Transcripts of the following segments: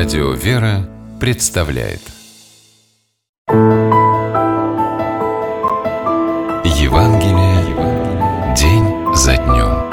Радио «Вера» представляет Евангелие день за днем.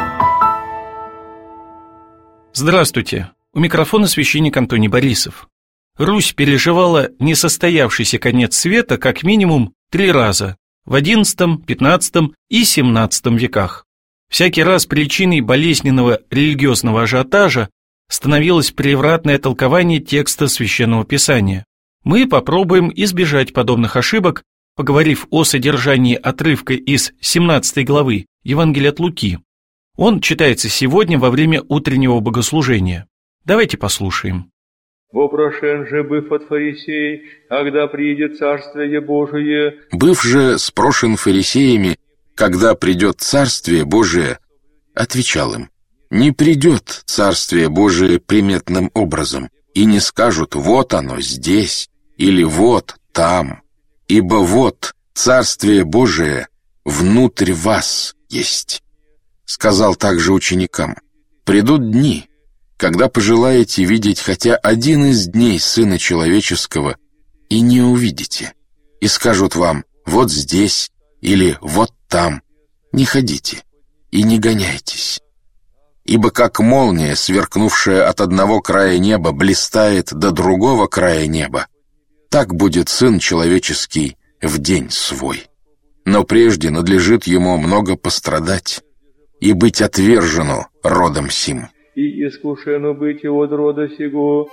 Здравствуйте! У микрофона священник Антоний Борисов. Русь переживала несостоявшийся конец света как минимум 3 раза в XI, XV и XVII веках. Всякий раз причиной болезненного религиозного ажиотажа становилось превратное толкование текста Священного Писания. Мы попробуем избежать подобных ошибок, поговорив о содержании отрывка из 17 главы Евангелия от Луки. Он читается сегодня во время утреннего богослужения. Давайте послушаем. «Вопрошен же, быв от фарисей, когда приидет Царствие Божие». Быв же спрошен фарисеями, когда придет Царствие Божие, отвечал им: не придет Царствие Божие приметным образом, и не скажут: вот оно здесь, или вот там, ибо вот Царствие Божие внутрь вас есть. Сказал также ученикам: придут дни, когда пожелаете видеть хотя один из дней Сына Человеческого, и не увидите, и скажут вам: вот здесь, или вот там. Не ходите и не гоняйтесь. Ибо как молния, сверкнувшая от одного края неба, блистает до другого края неба, так будет Сын Человеческий в день свой. Но прежде надлежит ему много пострадать и быть отвержену родом сим. И искушено быть от рода сего.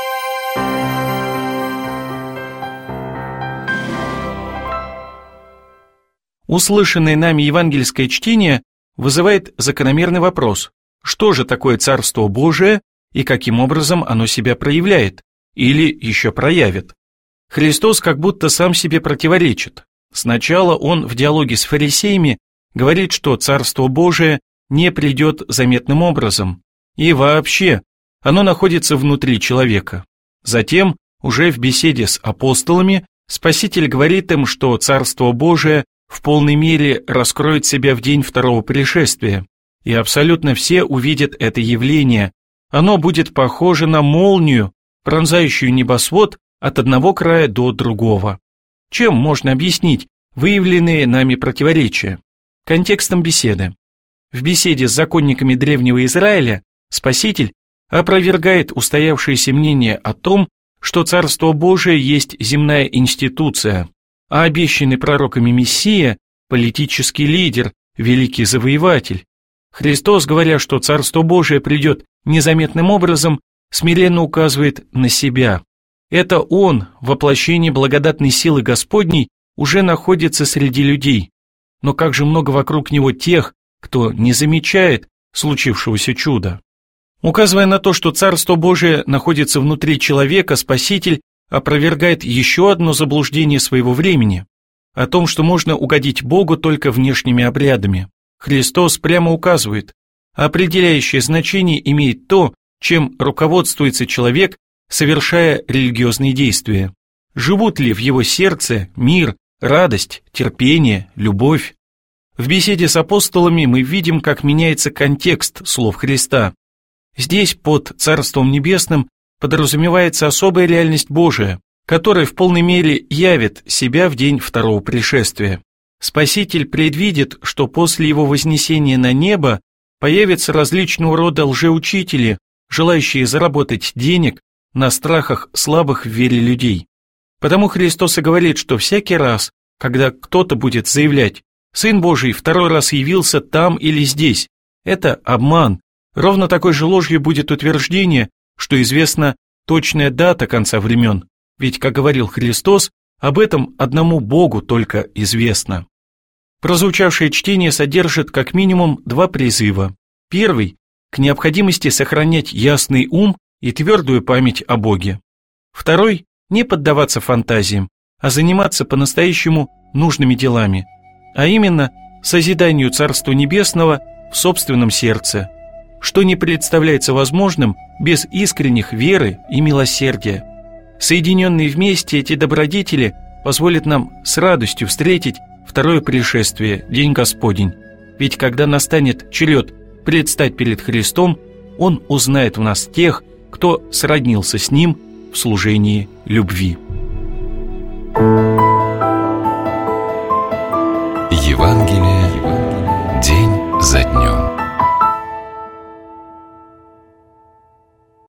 Услышанное нами евангельское чтение вызывает закономерный вопрос: что же такое Царство Божие и каким образом оно себя проявляет или еще проявит? Христос как будто сам себе противоречит. Сначала он в диалоге с фарисеями говорит, что Царство Божие не придет заметным образом, и вообще оно находится внутри человека. Затем, уже в беседе с апостолами, Спаситель говорит им, что Царство Божие в полной мере раскроет себя в день второго пришествия, и абсолютно все увидят это явление. Оно будет похоже на молнию, пронзающую небосвод от одного края до другого. Чем можно объяснить выявленные нами противоречия? Контекстом беседы. В беседе с законниками древнего Израиля Спаситель опровергает устоявшееся мнение о том, что Царство Божие есть земная институция, а обещанный пророками Мессия – политический лидер, великий завоеватель. Христос, говоря, что Царство Божие придет незаметным образом, смиренно указывает на себя. Это Он, воплощение благодатной силы Господней, уже находится среди людей. Но как же много вокруг Него тех, кто не замечает случившегося чуда. Указывая на то, что Царство Божие находится внутри человека, Спаситель опровергает еще одно заблуждение своего времени о том, что можно угодить Богу только внешними обрядами. Христос прямо указывает: определяющее значение имеет то, чем руководствуется человек, совершая религиозные действия. Живут ли в его сердце мир, радость, терпение, любовь? В беседе с апостолами мы видим, как меняется контекст слов Христа. Здесь под Царством Небесным подразумевается особая реальность Божия, которая в полной мере явит себя в день второго пришествия. Спаситель предвидит, что после его вознесения на небо появятся различного рода лжеучители, желающие заработать денег на страхах слабых в вере людей. Потому Христос и говорит, что всякий раз, когда кто-то будет заявлять: «Сын Божий второй раз явился там или здесь», это обман. Ровно такой же ложью будет утверждение, что известна точная дата конца времен, ведь, как говорил Христос, об этом одному Богу только известно. Прозвучавшее чтение содержит как минимум 2 призыва. Первый – к необходимости сохранять ясный ум и твердую память о Боге. Второй – не поддаваться фантазиям, а заниматься по-настоящему нужными делами, а именно созиданию Царства Небесного в собственном сердце, что не представляется возможным без искренних веры и милосердия. Соединенные вместе эти добродетели позволят нам с радостью встретить второе пришествие, День Господень. Ведь когда настанет черед предстать перед Христом, Он узнает в нас тех, кто сроднился с Ним в служении любви. Евангелие день за днем.